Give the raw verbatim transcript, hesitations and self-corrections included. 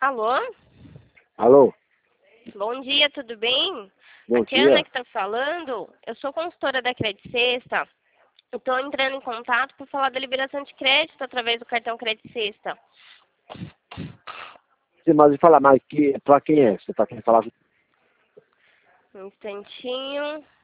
Alô? Alô? Bom dia, tudo bem? Bom Aqui é a Ana dia. que está falando. Eu sou consultora da Credit Sexta. Estou entrando em contato para falar da liberação de crédito através do cartão Credit Sexta. Você pode falar mais que para quem é? Você está querendo falar? Um instantinho.